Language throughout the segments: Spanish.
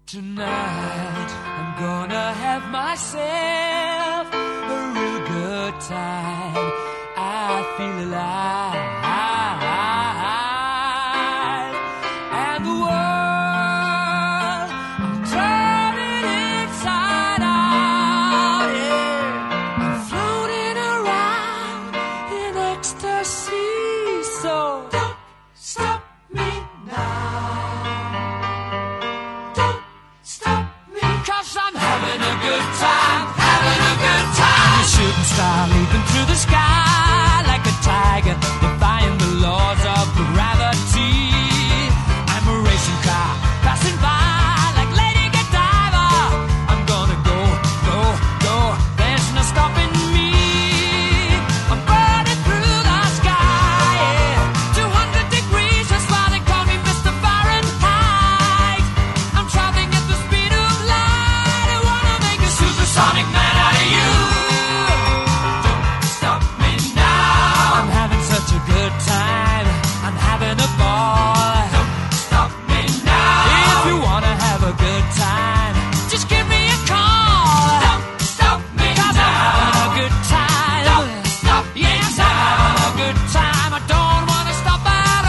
Tonight I'm gonna have myself a real good time. I feel alive, and the world I'm turning inside out. Yeah, I'm floating around in ecstasy. So don't stop me now. I'm having a good time, having a good time. A shooting star leaping through the sky like a tiger, defying the laws of gravity. I'm a racing car passing by like Lady Godiva. I'm gonna go, go, go. There's no stopping me. I'm burning through the sky, yeah. 200 degrees, that's why they call me Mr. Fahrenheit. I'm traveling at the speed of light. I wanna make a supersonic man out of you. Don't stop me now. I'm having such a good time. I'm having a ball. Don't stop me now. If you wanna have a good time, just give me a call. Don't stop me now. 'Cause I'm having a good time. Don't stop me now. Yes, I'm having a good time. I don't wanna stop at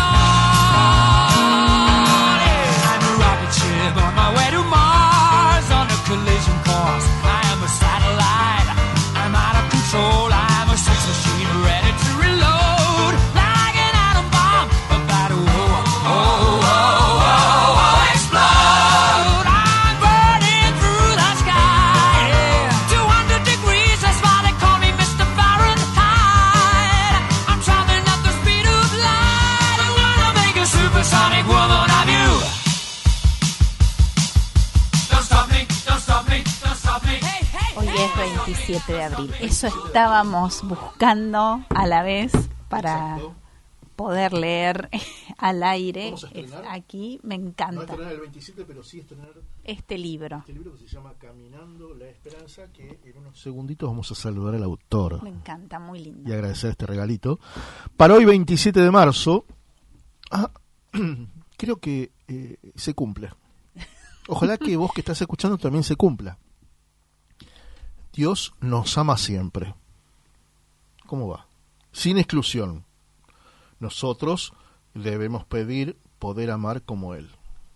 all. Yeah. I'm a rocket ship on my way to Mars on a collision course. I am a satellite. I'm out of control. I'm a sex machine ready to reload like an atom bomb about to explode. I'm burning through the sky, yeah. 200 degrees, that's why they call me Mr. Fahrenheit. I'm traveling at the speed of light. I'm gonna make a supersonic woman of you. Don't stop me, don't stop me, don't stop me. Hey, hey, Hoy es 27 de abril. Eso estábamos buscando a la vez para Exacto. poder leer al aire. Vamos a estrenar. Aquí me No encanta estrenar el 27, pero sí estrenar este libro. este libro que se llama Caminando la Esperanza, que en unos segunditos vamos a saludar al autor Me encanta, muy lindo. y agradecer este regalito. Para hoy 27 de marzo, creo que se cumple. Ojalá que vos que estás escuchando también se cumpla. Dios nos ama siempre. ¿Cómo va? Sin exclusión. Nosotros debemos pedir poder amar como Él.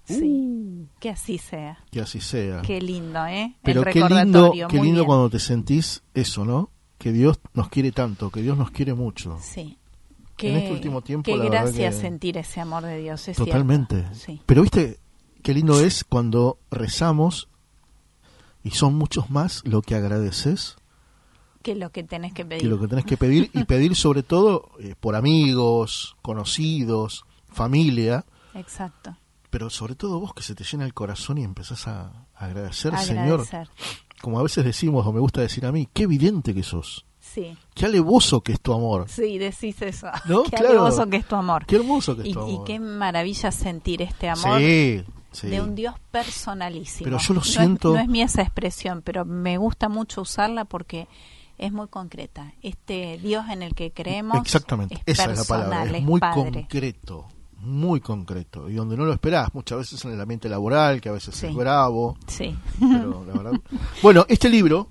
Sí, que así sea. Que así sea. Qué lindo, ¿eh? Pero el qué recordatorio. lindo muy bien. cuando te sentís eso, ¿no? Que Dios nos quiere tanto, que Dios nos quiere mucho. Sí. En este último tiempo, qué la verdad gracia que- sentir ese amor de Dios, es Totalmente. cierto. Sí. Pero viste, qué lindo es cuando rezamos y son muchos más lo que agradeces Que lo que tenés que pedir. que lo que tenés que pedir, y pedir sobre todo por amigos, conocidos, familia, Exacto. pero sobre todo vos, que se te llena el corazón y empezás a agradecer, Señor. Agradecer. Como a veces decimos, o me gusta decir a mí, qué evidente que sos, Sí. qué alevoso que es tu amor. Sí, decís eso. ¿No? Qué Claro. alevoso que es tu amor. Qué hermoso que es Y, tu amor. y qué maravilla sentir este amor Sí, sí. de un Dios personalísimo. Pero yo lo No es- siento- No es mía esa expresión, pero me gusta mucho usarla porque es muy concreta. Este Dios en el que creemos Exactamente, es esa es la palabra, personal, es muy padre. concreto, muy concreto, y donde no lo esperás, muchas veces en el ambiente laboral, que a veces Sí. es bravo, Sí. pero la verdad... Bueno, este libro,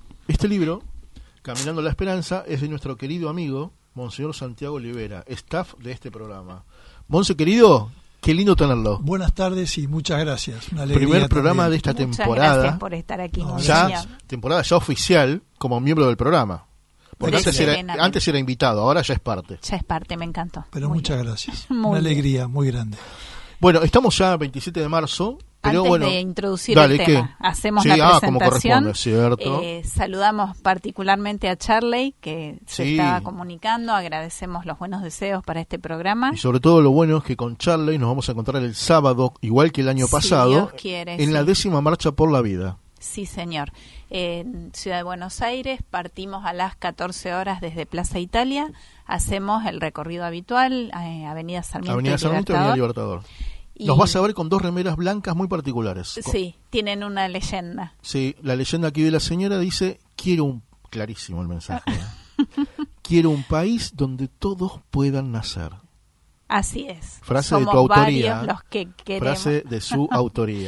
Caminando la Esperanza, es de nuestro querido amigo, Monseñor Santiago Olivera, staff de este programa. Monse, querido, qué lindo tenerlo. Buenas tardes y muchas gracias. Una alegría Primer programa de también. esta Muchas temporada, gracias por estar aquí, No, Monseñor. ya temporada ya oficial, como miembro del programa. Porque Serenamente. antes era invitado, ahora ya es parte. Ya es parte, me encantó. Pero Muy muchas bien. gracias. Muy Una bien. alegría muy grande. Bueno, estamos ya 27 de marzo, pero Antes bueno... de introducir dale, el tema, ¿qué? hacemos Sí, la como presentación. corresponde, ¿cierto? Saludamos particularmente a Charley, que se Sí. estaba comunicando. Agradecemos los buenos deseos para este programa. Y sobre todo lo bueno es que con Charley nos vamos a encontrar el sábado, igual que el año Si pasado, Dios quiere, en la sí. 10ª Marcha por la Vida. Sí, señor. En Ciudad de Buenos Aires partimos a las 14 horas desde Plaza Italia. Hacemos el recorrido habitual, Avenida Sarmiento Avenida y Sarmiento y Avenida Libertador. Y- Nos vas a ver con 2 remeras blancas muy particulares. Sí, tienen una leyenda. Sí, la leyenda aquí de la señora dice, clarísimo el mensaje, quiero un país donde todos puedan nacer. Así es. Frase de Somos tu autoría. varios los que queremos. Frase de su autoría.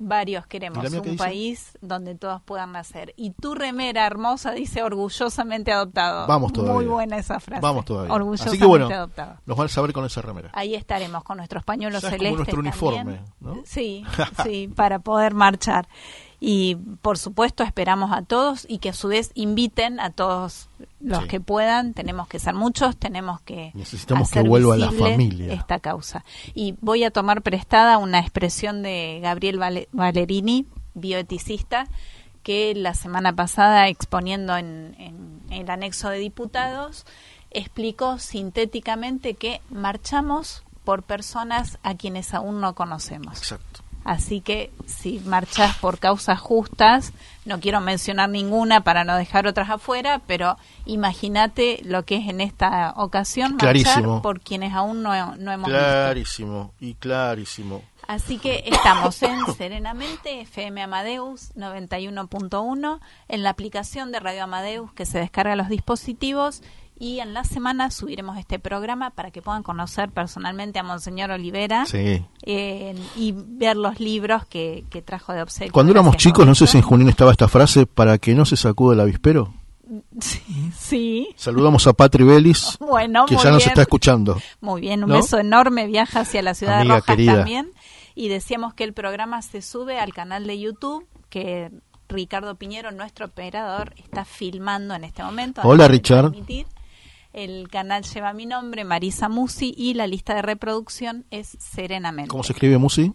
Varios queremos ¿Y la mía qué un dice? país donde todos puedan nacer. Y tu remera hermosa dice orgullosamente adoptado. Vamos todavía. Muy buena esa frase. Vamos todavía. Orgullosamente Así que bueno, adoptado. nos van a saber con esa remera. Ahí estaremos con nuestros pañuelos Ya es como celestes nuestro también. uniforme, ¿no? Sí, sí, para poder marchar. Y por supuesto esperamos a todos y que a su vez inviten a todos los Sí. que puedan. Tenemos que ser muchos, tenemos que Necesitamos hacer que vuelva la visible familia. esta causa. Y voy a tomar prestada una expresión de Gabriel Valerini, bioeticista, que la semana pasada, exponiendo en el anexo de diputados, explicó sintéticamente que marchamos por personas a quienes aún no conocemos. Exacto. Así que si marchás por causas justas, no quiero mencionar ninguna para no dejar otras afuera, pero imagínate lo que es en esta ocasión Clarísimo. marchar por quienes aún no hemos visto. Clarísimo y clarísimo. Así que estamos en Serenamente, FM Amadeus 91.1, en la aplicación de Radio Amadeus que se descarga a los dispositivos, y en la semana subiremos este programa para que puedan conocer personalmente a Monseñor Olivera Sí. y ver los libros que trajo de obsequio. Cuando éramos Gracias, chicos, no sé si en Mauricio. Junín estaba esta frase, para que no se sacude el avispero. Sí. Saludamos a Patri Vélez, Bueno, que muy ya nos bien. está escuchando. Muy bien, un ¿No? beso enorme, viaja hacia la ciudad Amiga de Rojas querida. también. Y decíamos que el programa se sube al canal de YouTube, que Ricardo Piñero, nuestro operador, está filmando en este momento. Hola, antes de Richard. transmitir. El canal lleva mi nombre, Marisa Musi, y la lista de reproducción es Serenamente. ¿Cómo se escribe, Musi?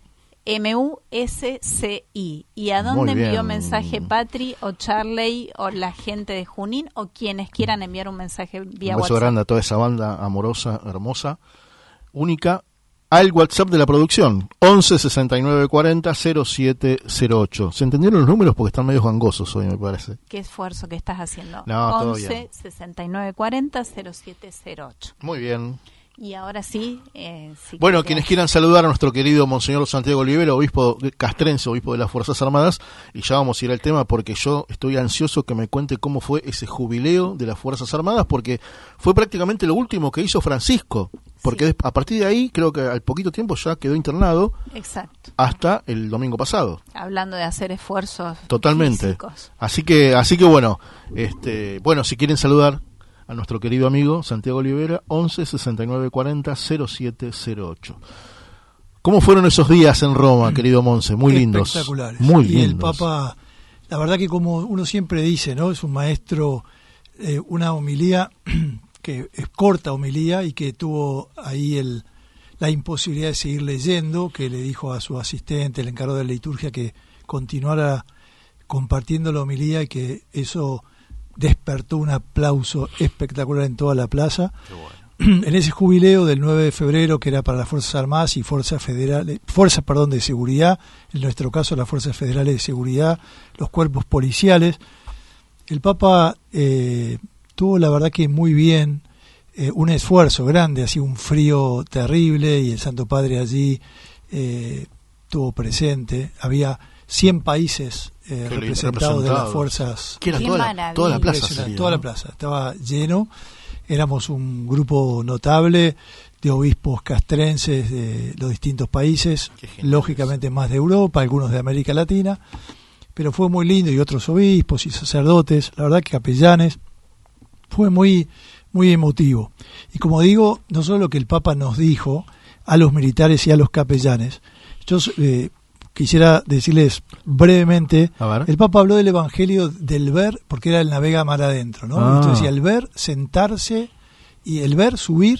MUSCI. ¿Y a dónde Muy envió bien. mensaje Patri o Charley o la gente de Junín o quienes quieran enviar un mensaje vía Un beso WhatsApp? grande a toda esa banda amorosa, hermosa, única, al WhatsApp de la producción, 11 69 40 0708. ¿Se entendieron los números? Porque están medio gangosos hoy, me parece. Qué esfuerzo que estás haciendo. No, todo 11 bien. 69 40 0708. Muy bien. Y ahora sí. Bueno, quienes quieran saludar a nuestro querido Monseñor Santiago Olivera, obispo castrense, obispo de las Fuerzas Armadas, y ya vamos a ir al tema porque yo estoy ansioso que me cuente cómo fue ese jubileo de las Fuerzas Armadas, porque fue prácticamente lo último que hizo Francisco, porque Sí. a partir de ahí, creo que al poquito tiempo ya quedó internado Exacto. hasta el domingo pasado. Hablando de hacer esfuerzos Totalmente. físicos. Así que bueno, bueno, si quieren saludar a nuestro querido amigo Santiago Olivera, 11 69 40 0708. ¿Cómo fueron esos días en Roma, querido Monse? Muy lindos. Espectaculares. Muy y lindos. el Papa, la verdad que como uno siempre dice, ¿no? Es un maestro, una homilía que es corta homilía y que tuvo ahí la imposibilidad de seguir leyendo, que le dijo a su asistente, el encargado de la liturgia, que continuara compartiendo la homilía y que eso despertó un aplauso espectacular en toda la plaza. En ese jubileo del 9 de febrero, que era para las Fuerzas Armadas y fuerzas de seguridad, en nuestro caso las Fuerzas Federales de Seguridad, los cuerpos policiales, el Papa tuvo la verdad que muy bien, un esfuerzo grande, hacía un frío terrible y el Santo Padre allí estuvo presente, había 100 países representados de las fuerzas. Que era Qué toda maravilla. la plaza. Impresionante, Sería, toda ¿no? la plaza, estaba lleno, éramos un grupo notable de obispos castrenses de los distintos países, Qué genial lógicamente más de Europa, algunos de América Latina, pero fue muy lindo, y otros obispos y sacerdotes, la verdad que capellanes, fue muy, muy emotivo. Y como digo, no solo lo que el Papa nos dijo a los militares y a los capellanes, yo quisiera decirles brevemente, A ver. el Papa habló del Evangelio del ver, porque era el navega mar adentro, ¿no? Ah. Entonces decía el ver, sentarse, y el ver, subir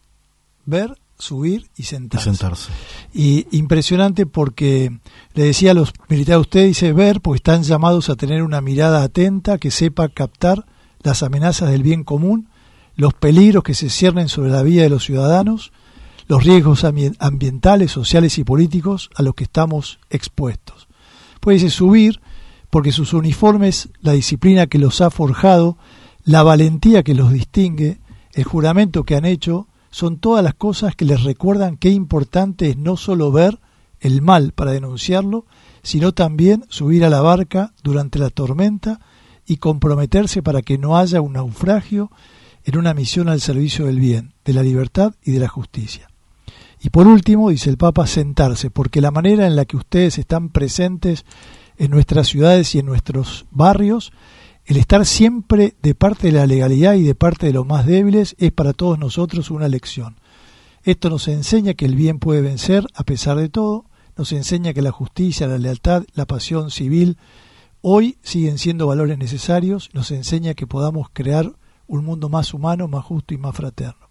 y sentarse. Y impresionante porque le decía a los militares, usted dice ver, porque están llamados a tener una mirada atenta que sepa captar las amenazas del bien común, los peligros que se ciernen sobre la vida de los ciudadanos, los riesgos ambientales, sociales y políticos a los que estamos expuestos. Puede dice subir porque sus uniformes, la disciplina que los ha forjado, la valentía que los distingue, el juramento que han hecho, son todas las cosas que les recuerdan qué importante es no solo ver el mal para denunciarlo, sino también subir a la barca durante la tormenta y comprometerse para que no haya un naufragio en una misión al servicio del bien, de la libertad y de la justicia. Y por último, dice el Papa, sentarse, porque la manera en la que ustedes están presentes en nuestras ciudades y en nuestros barrios, el estar siempre de parte de la legalidad y de parte de los más débiles es para todos nosotros una lección. Esto nos enseña que el bien puede vencer a pesar de todo, nos enseña que la justicia, la lealtad, la pasión civil hoy siguen siendo valores necesarios, nos enseña que podamos crear un mundo más humano, más justo y más fraterno,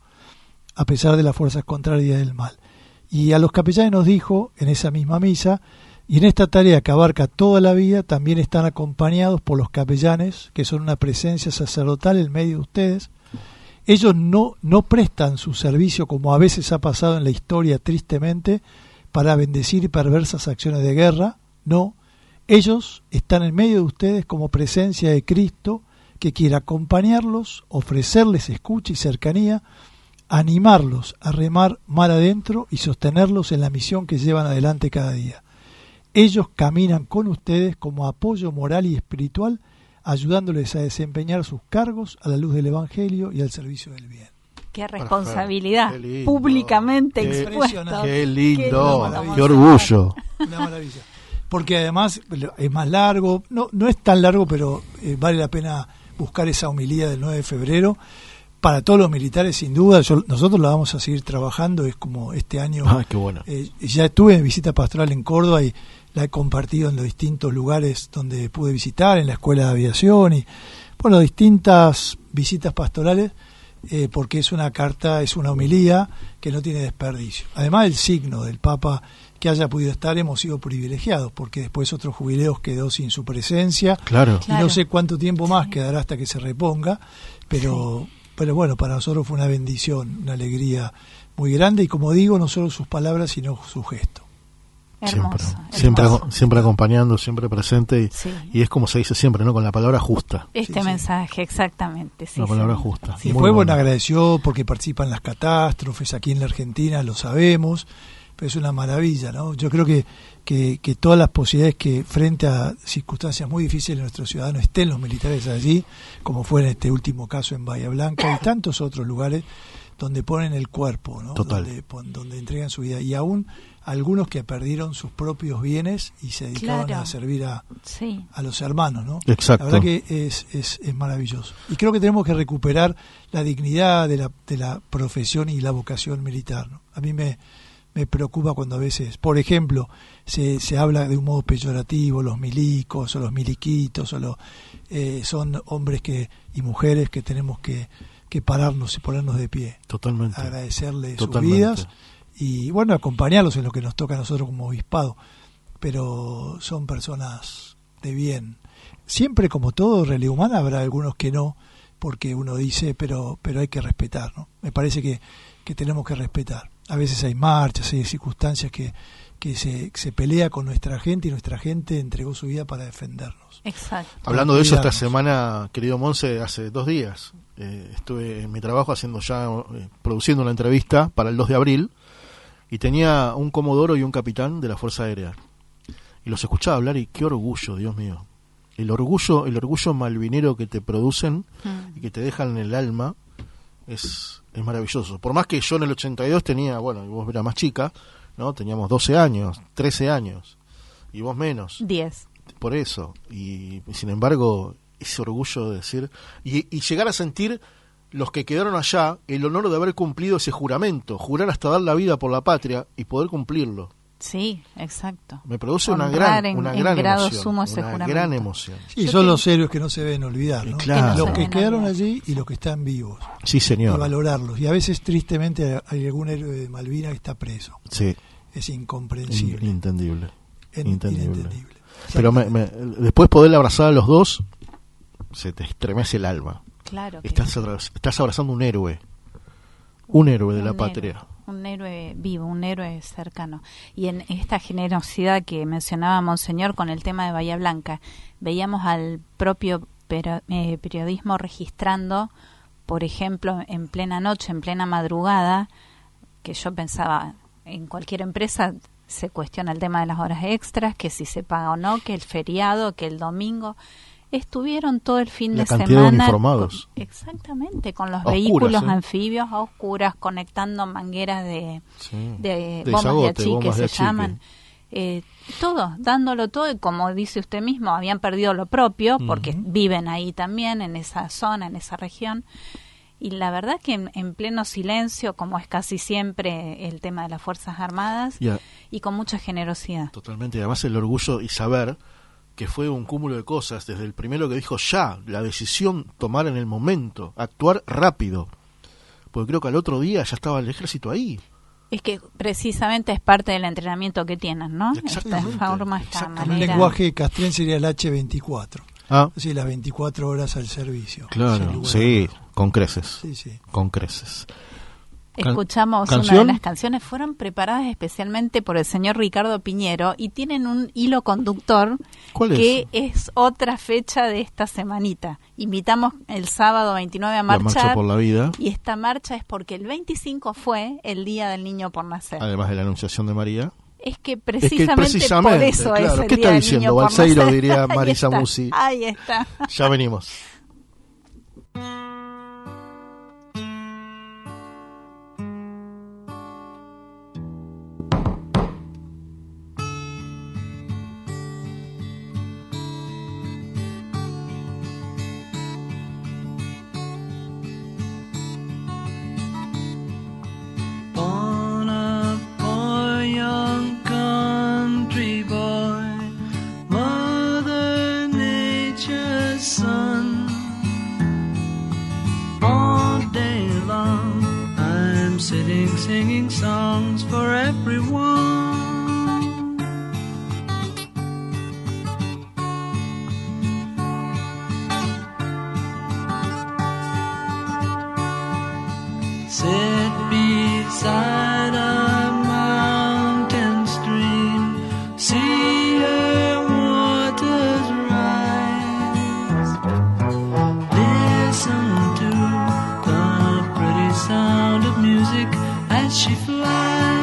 a pesar de las fuerzas contrarias del mal. Y a los capellanes nos dijo en esa misma misa, y en esta tarea que abarca toda la vida también están acompañados por los capellanes, que son una presencia sacerdotal en medio de ustedes. Ellos no prestan su servicio, como a veces ha pasado en la historia tristemente, para bendecir perversas acciones de guerra. No, ellos están en medio de ustedes como presencia de Cristo, que quiere acompañarlos, ofrecerles escucha y cercanía, animarlos a remar mar adentro y sostenerlos en la misión que llevan adelante cada día. Ellos caminan con ustedes como apoyo moral y espiritual, ayudándoles a desempeñar sus cargos a la luz del Evangelio y al servicio del bien. Qué responsabilidad, qué lindo, públicamente qué expuesta. Qué lindo, lindo. qué orgullo. Una maravilla. Porque además es más largo, no es tan largo, pero vale la pena buscar esa homilía del 9 de febrero. Para todos los militares, sin duda, nosotros la vamos a seguir trabajando. Es como este año. Qué bueno. Ya estuve en visita pastoral en Córdoba y la he compartido en los distintos lugares donde pude visitar, en la Escuela de Aviación y, bueno, distintas visitas pastorales, porque es una carta, es una homilía que no tiene desperdicio. Además, el signo del Papa que haya podido estar, hemos sido privilegiados, porque después otros jubileos quedó sin su presencia. Claro. Y no sé cuánto tiempo más quedará hasta que se reponga, pero bueno, para nosotros fue una bendición, una alegría muy grande, y como digo, no solo sus palabras, sino su gesto. Hermoso, siempre acompañando, siempre presente, y es como se dice siempre, ¿no? Con la palabra justa. Mensaje, exactamente. La palabra justa. Y después, bueno, agradeció porque participan en las catástrofes, aquí en la Argentina lo sabemos, pero es una maravilla, ¿no? Yo creo que todas las posibilidades que frente a circunstancias muy difíciles nuestros ciudadanos estén los militares allí, como fue en este último caso en Bahía Blanca y tantos otros lugares donde ponen el cuerpo, ¿no? Total. Donde entregan su vida, y aún algunos que perdieron sus propios bienes y se dedicaban a servir a los hermanos, ¿no? Exacto. La verdad que es maravilloso. Y creo que tenemos que recuperar la dignidad de la profesión y la vocación militar, ¿no? A mí me preocupa cuando a veces, por ejemplo, se habla de un modo peyorativo, los milicos o los miliquitos, son hombres y mujeres que tenemos que pararnos y ponernos de pie. Totalmente. Agradecerles sus vidas y, bueno, acompañarlos en lo que nos toca a nosotros como obispado. Pero son personas de bien. Siempre, como todo realidad humana, habrá algunos que no, porque uno dice, pero hay que respetar, ¿no? Me parece que tenemos que respetar. A veces hay marchas, hay circunstancias que se pelea con nuestra gente, y nuestra gente entregó su vida para defendernos. Exacto. Hablando de eso, esta semana, querido Monse, hace 2 días estuve en mi trabajo produciendo una entrevista para el 2 de abril, y tenía un comodoro y un capitán de la Fuerza Aérea, y los escuchaba hablar, y qué orgullo, Dios mío, el orgullo malvinero que te producen y que te dejan en el alma es maravilloso. Por más que yo en el 82 tenía, bueno, vos eras más chica, ¿no? Teníamos 12 años, 13 años, y vos menos. 10. Por eso, y sin embargo, ese orgullo de decir, y llegar a sentir los que quedaron allá, el honor de haber cumplido ese juramento, jurar hasta dar la vida por la patria y poder cumplirlo. Sí, exacto. Me produce Honrar una en gran grado emoción, sumo ese una juramento. gran emoción. Sí, son los héroes que no se deben olvidar, ¿no? Claro. Los que quedaron allí y los que están vivos. Sí, señor. Y valorarlos. Y a veces, tristemente, hay algún héroe de Malvinas que está preso. Sí. Es incomprensible. Inentendible. Inentendible. Pero después poder abrazar a los dos, se te estremece el alma. Claro. Estás abrazando un héroe de la patria. Un héroe vivo, un héroe cercano. Y en esta generosidad que mencionaba Monseñor con el tema de Bahía Blanca, veíamos al propio periodismo registrando, por ejemplo, en plena noche, en plena madrugada, que yo pensaba, en cualquier empresa se cuestiona el tema de las horas extras, que si se paga o no, que el feriado, que el domingo. Estuvieron todo el fin La de cantidad de semana uniformados. exactamente con los A oscuras, vehículos ¿eh? anfibios a oscuras, conectando mangueras de De bombas desagote, de achique, bombas de se achique. llaman. Todo, dándolo todo, y como dice usted mismo, habían perdido lo propio porque viven ahí también, en esa zona, en esa región. Y la verdad que en pleno silencio, como es casi siempre el tema de las Fuerzas Armadas, y con mucha generosidad. Totalmente, y además el orgullo y saber que fue un cúmulo de cosas, desde el primero que dijo ya, la decisión tomar en el momento, actuar rápido, porque creo que al otro día ya estaba el ejército ahí. Es que precisamente es parte del entrenamiento que tienen, ¿no? Exactamente. Esta forma, esta En manera. un lenguaje castrense sería el H24. Ah, Así, las 24 horas al servicio. claro, Sin lugar a sí, dudas. con creces, Sí, sí. con creces. Escuchamos una ¿Canción? de las canciones, fueron preparadas especialmente por el señor Ricardo Piñero y tienen un hilo conductor ¿Cuál es? que es otra fecha de esta semanita. Invitamos el sábado 29 a La marchar, marcha por la vida, y esta marcha es porque el 25 fue el Día del Niño por Nacer. además de la Anunciación de María. Es que precisamente, por eso claro. es el ¿Qué Día está del diciendo? Niño por Balseiro, Nacer. diría Ahí Marisa está, Musi. Ahí está. Ya venimos. Born a poor young country boy, Mother Nature's son. All day long I'm sitting singing songs for everyone. Sit beside a mountain stream, see her waters rise. Listen to the pretty sound of music as she flies.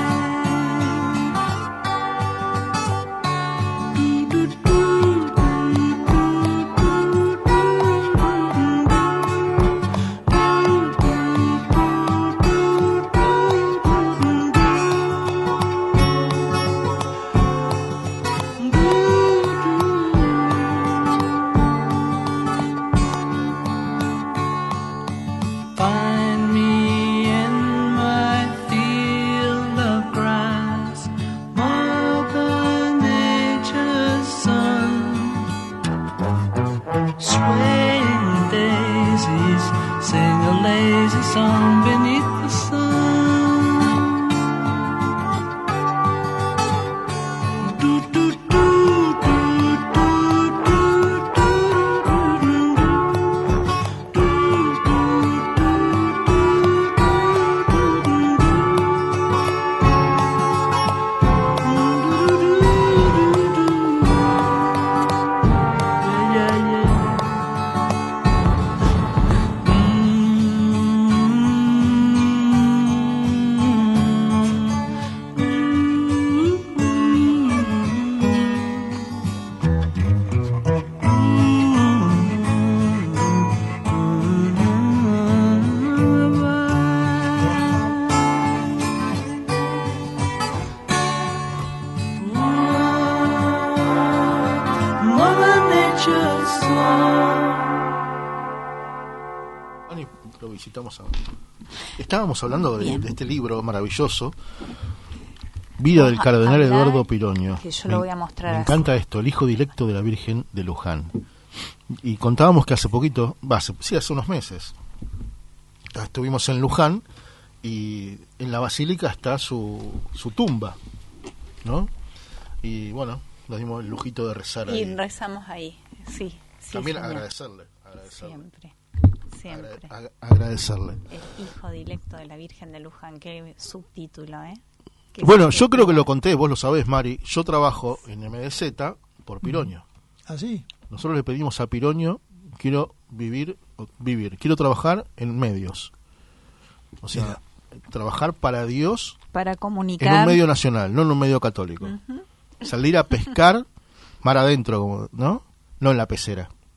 Find me in my field of grass, Mother Nature's son. Swaying daisies sing a lazy song beneath the sun. Do, do, do, do, do, do, do, do. Mother Nature's son. Ani, lo visitamos ahora. Estábamos hablando de este libro maravilloso, Vida del Vamos a Cardenal hablar, Eduardo Piroño. que yo lo voy a mostrar Me así. encanta esto, el hijo directo de la Virgen de Luján. Y contábamos que hace poquito, hace unos meses, estuvimos en Luján y en la basílica está su tumba, ¿no? Y bueno, nos dimos el lujito de rezar Y ahí. rezamos ahí, sí. También señor. agradecerle. Siempre. Agradecerle. El hijo directo de la Virgen de Luján, qué subtítulo, ¿eh? Qué Bueno, yo subtítulo. creo que lo conté, vos lo sabés, Mari. Yo trabajo en MDZ por Piroño. ¿Ah, sí? Nosotros le pedimos a Piroño, quiero quiero trabajar en medios. O sea, trabajar para Dios Para en comunicar. un medio nacional, no en un medio católico. Salir a pescar mar adentro, ¿no? No en la pecera.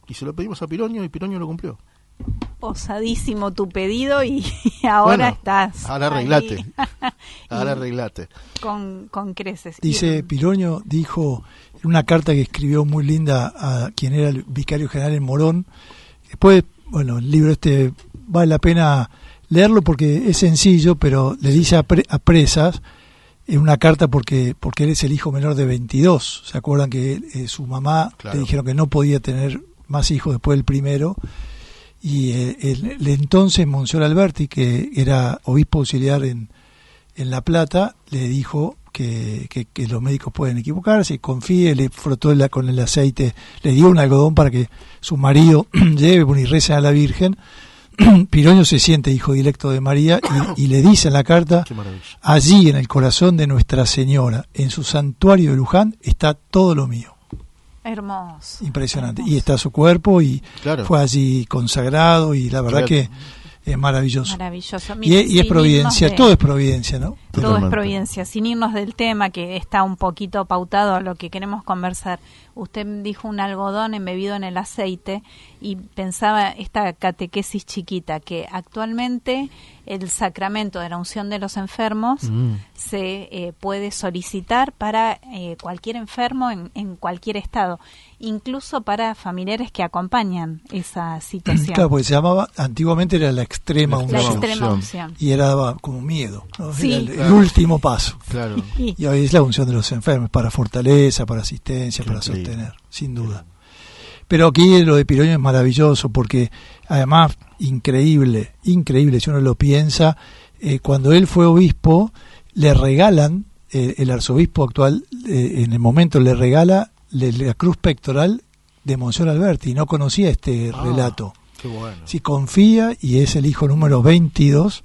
Y se lo pedimos a Piroño y Piroño lo cumplió. Osadísimo tu pedido y ahora estás. Ahora arreglate. Ahora arreglate. Con creces. Dice, Piroño dijo en una carta que escribió muy linda a quien era el vicario general en Morón. Después, bueno, el libro vale la pena leerlo porque es sencillo, pero le dice a Presas en una carta porque él es el hijo menor de 22. ¿Se acuerdan que su mamá le dijeron que no podía tener más hijos después del primero? Y el entonces Monseñor Alberti, que era obispo auxiliar en La Plata, le dijo que los médicos pueden equivocarse, confíe, le frotó con el aceite, le dio un algodón para que su marido lleve y recen a la Virgen. Piroño se siente hijo directo de María y le dice en la carta: allí en el corazón de Nuestra Señora, en su santuario de Luján, está todo lo mío. Hermoso. Impresionante. Hermoso. Y está su cuerpo y claro, fue allí consagrado y la verdad que es maravilloso. Maravilloso. Y es providencia, todo es providencia, ¿no? Todo Totalmente. es providencia. Sin irnos del tema que está un poquito pautado a lo que queremos conversar. Usted dijo un algodón embebido en el aceite y pensaba esta catequesis chiquita que actualmente el sacramento de la unción de los enfermos se puede solicitar para cualquier enfermo en cualquier estado, incluso para familiares que acompañan esa situación. Claro, porque se llamaba, antiguamente era la extrema La unción. extrema unción. Y era daba como miedo, ¿no? Sí. Era el último paso. Claro. Y hoy es la unción de los enfermos, para fortaleza, para asistencia, para increíble. sostener, sin duda. Pero aquí lo de Piroño es maravilloso porque además increíble, si uno lo piensa, cuando él fue obispo le regalan, el arzobispo actual en el momento le regala la cruz pectoral de Monseñor Alberti, y no conocía este relato. Qué bueno. Sí, confía y es el hijo número 22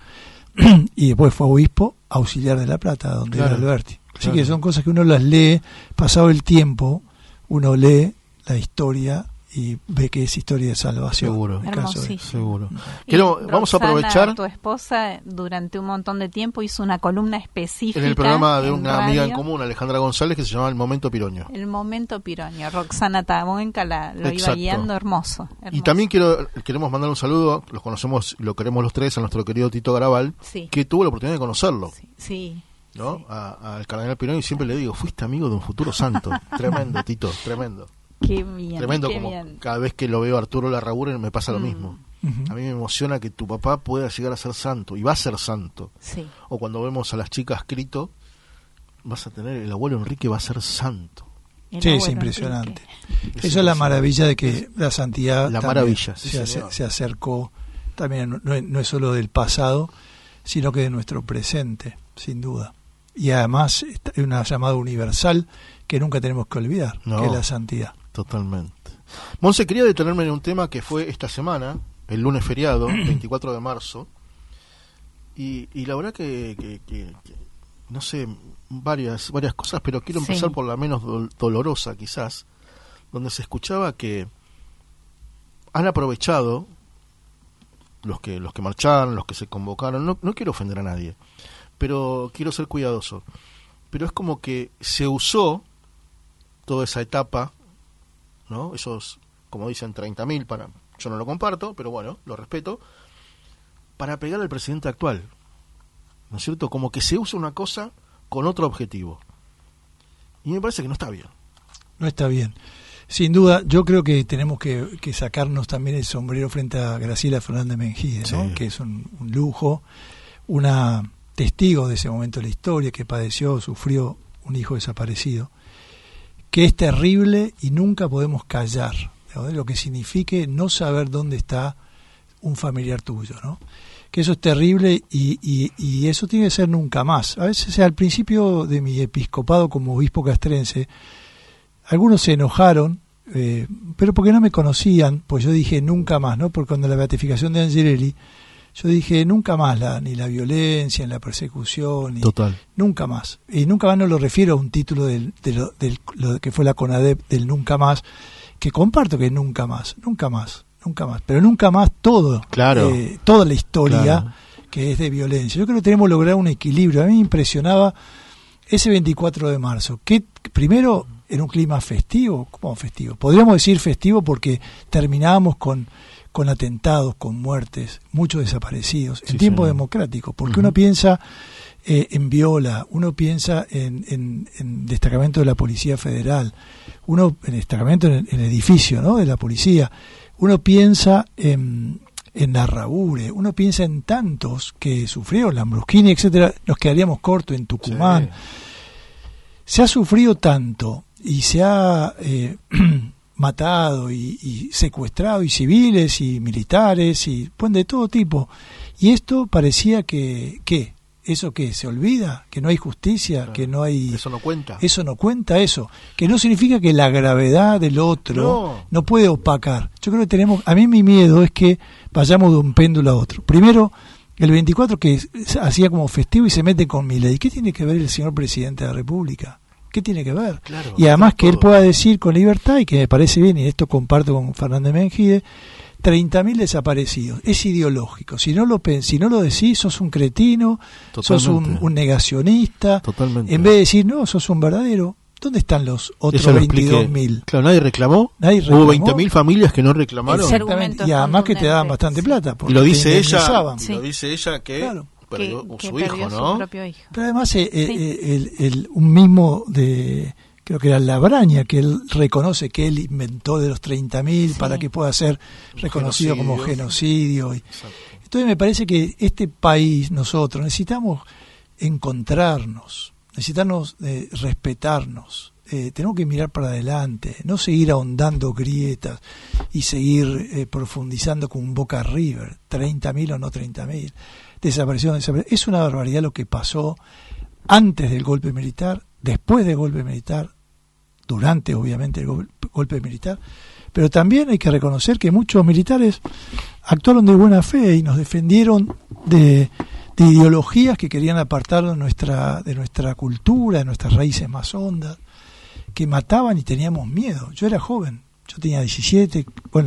y después fue obispo auxiliar de La Plata, donde era Alberti. Así que son cosas que uno las lee, pasado el tiempo, uno lee la historia y ve que es historia de salvación. Seguro. Hermosísimo. Seguro. Y Vamos a Roxana, aprovechar. tu esposa, durante un montón de tiempo hizo una columna específica En el programa de en una radio, amiga en común, Alejandra González, que se llamaba El Momento Piroño. El momento Piroño. Roxana Tabuenca lo iba Exacto. guiando, hermoso. Y también queremos mandar un saludo, los conocemos, lo queremos los tres, a nuestro querido Tito Garabal, Sí. que tuvo la oportunidad de conocerlo, Sí. ¿no? Sí. Al cardenal Piroño, y siempre le digo, fuiste amigo de un futuro santo. Tremendo, Tito, tremendo. Qué bien. Tremendo, qué como bien. cada vez que lo veo a Arturo Larraguren me pasa lo mismo. Ujú. A mí me emociona que tu papá pueda llegar a ser santo, y va a ser santo. Sí. O cuando vemos a las chicas Crito, vas a tener, el abuelo Enrique va a ser santo. El Sí, es abuelo impresionante. Enrique. Esa es la maravilla de que la santidad La también maravilla, sí, se, señor. se acercó también, no es solo del pasado, sino que de nuestro presente, sin duda. Y además es una llamada universal que nunca tenemos que olvidar, No. que es la santidad. Totalmente. Monse, quería detenerme en un tema que fue esta semana, el lunes feriado, 24 de marzo, y la verdad que no sé, varias cosas, pero quiero empezar Sí. por la menos dolorosa quizás, donde se escuchaba que han aprovechado los que marcharon, los que se convocaron, no quiero ofender a nadie, pero quiero ser cuidadoso, pero es como que se usó toda esa etapa, ¿no? Esos, como dicen, 30.000 para, yo no lo comparto, pero bueno, lo respeto, para pegar al presidente actual, ¿no es cierto? Como que se usa una cosa con otro objetivo, y me parece que no está bien. No está bien. Sin duda, yo creo que tenemos que sacarnos también el sombrero frente a Graciela Fernández Mengídez, ¿no? Sí. Que es un lujo, una testigo de ese momento de la historia, que padeció, sufrió un hijo desaparecido, que es terrible y nunca podemos callar, ¿no? Lo que signifique no saber dónde está un familiar tuyo, ¿no? Que eso es terrible y eso tiene que ser nunca más. A veces, al principio de mi episcopado como obispo castrense, algunos se enojaron, pero porque no me conocían, pues yo dije nunca más, ¿no? Porque cuando la beatificación de Angelelli, yo dije nunca más ni la violencia, ni la persecución, Total. nunca más. Y nunca más no lo refiero a un título de lo que fue la CONADEP del nunca más, que comparto que nunca más, pero nunca más todo, Claro. toda la historia Claro. que es de violencia. Yo creo que tenemos que lograr un equilibrio. A mí me impresionaba ese 24 de marzo, que primero en un clima festivo. ¿Cómo festivo? Podríamos decir festivo porque terminábamos con atentados, con muertes, muchos desaparecidos, en tiempo democrático, porque uno piensa en Viola, uno piensa en destacamento de la Policía Federal, uno en destacamento en el edificio, ¿no?, de la policía, uno piensa en Narrabure, uno piensa en tantos que sufrieron, Lambrusquini, etcétera, nos quedaríamos cortos en Tucumán. Sí. Se ha sufrido tanto y se ha matado y secuestrado, y civiles y militares y pues de todo tipo, y esto parecía que ¿eso qué? ¿Se olvida? ¿Que no hay justicia? Claro. ¿Que no hay...? Eso no cuenta. Eso no cuenta, eso. Que no significa que la gravedad del otro no puede opacar. Yo creo que a mí mi miedo es que vayamos de un péndulo a otro. Primero, el 24 que hacía como festivo y se mete con Milei. ¿Qué tiene que ver el señor presidente de la República? ¿Qué tiene que ver? Claro, y además que él pueda decir con libertad, y que me parece bien, y esto comparto con Fernández Mengide, 30.000 desaparecidos. Es ideológico. Si no lo decís, sos un cretino, sos un negacionista. Totalmente. En vez de decir, no, sos un verdadero. ¿Dónde están los otros 22.000? Claro, nadie reclamó. Hubo 20.000 familias que no reclamaron. Exactamente. Y además que te daban bastante plata. Y lo dice ella. Sí. Lo dice ella que claro. perdió que su hijo, ¿no? Su propio hijo. Pero además un mismo creo que era Labraña, que él reconoce que él inventó de los 30.000 para que pueda ser reconocido como genocidio. Entonces me parece que este país, nosotros, necesitamos encontrarnos, necesitamos respetarnos, tenemos que mirar para adelante, no seguir ahondando grietas y seguir profundizando con un Boca River, 30.000 o no 30.000, desaparición. Es una barbaridad lo que pasó antes del golpe militar, después del golpe militar, durante obviamente el golpe militar, pero también hay que reconocer que muchos militares actuaron de buena fe y nos defendieron de ideologías que querían apartarnos de nuestra cultura, de nuestras raíces más hondas, que mataban y teníamos miedo. Yo era joven, yo tenía 17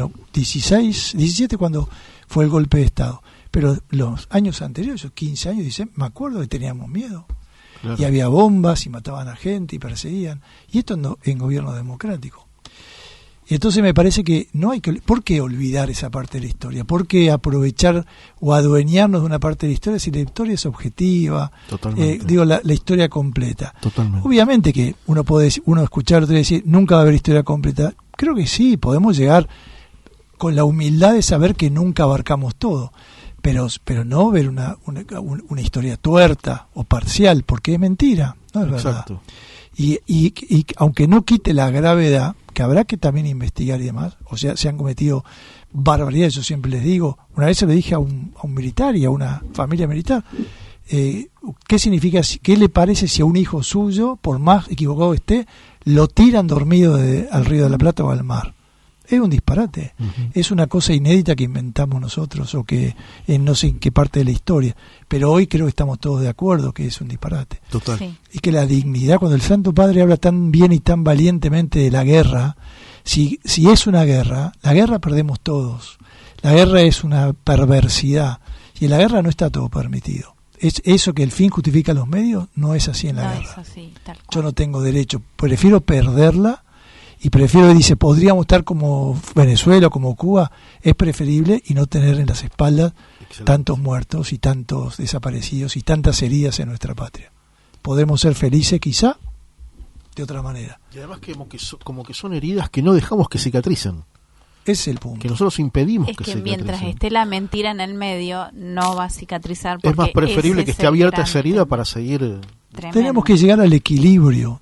cuando fue el golpe de Estado, pero los años anteriores, 15 años, 16, me acuerdo que teníamos miedo. Claro. Y había bombas y mataban a gente y perseguían. Y esto en gobierno democrático. Y entonces me parece que no hay que... ¿Por qué olvidar esa parte de la historia? ¿Por qué aprovechar o adueñarnos de una parte de la historia si la historia es objetiva? Totalmente. La historia completa. Totalmente. Obviamente que uno escuchar otro decir, nunca va a haber historia completa. Creo que sí, podemos llegar con la humildad de saber que nunca abarcamos todo. Pero no ver una historia tuerta o parcial, porque es mentira, no es verdad. Y aunque no quite la gravedad, que habrá que también investigar y demás, o sea, se han cometido barbaridades, yo siempre les digo, una vez se lo dije a un militar y a una familia militar, ¿qué significa, qué le parece si a un hijo suyo, por más equivocado esté, lo tiran dormido al Río de la Plata o al mar? Es un disparate, es una cosa inédita que inventamos nosotros o que no sé en qué parte de la historia, pero hoy creo que estamos todos de acuerdo que es un disparate. Total. Sí. Y que la dignidad, cuando el Santo Padre habla tan bien y tan valientemente de la guerra, si es una guerra, la guerra perdemos todos, la guerra es una perversidad y en la guerra no está todo permitido. Es eso que el fin justifica los medios, no es así en la guerra. Es así, tal cual. Yo no tengo derecho, prefiero perderla. Y prefiero, dice, podríamos estar como Venezuela o como Cuba, es preferible y no tener en las espaldas tantos muertos y tantos desaparecidos y tantas heridas en nuestra patria. Podemos ser felices quizá de otra manera. Y además como que son heridas que no dejamos que cicatricen. Ese es el punto. Que nosotros impedimos es que que cicatricen. mientras esté la mentira en el medio, no va a cicatrizar. Es más preferible que esté abierta esa herida para seguir... Tremendo. Tenemos que llegar al equilibrio,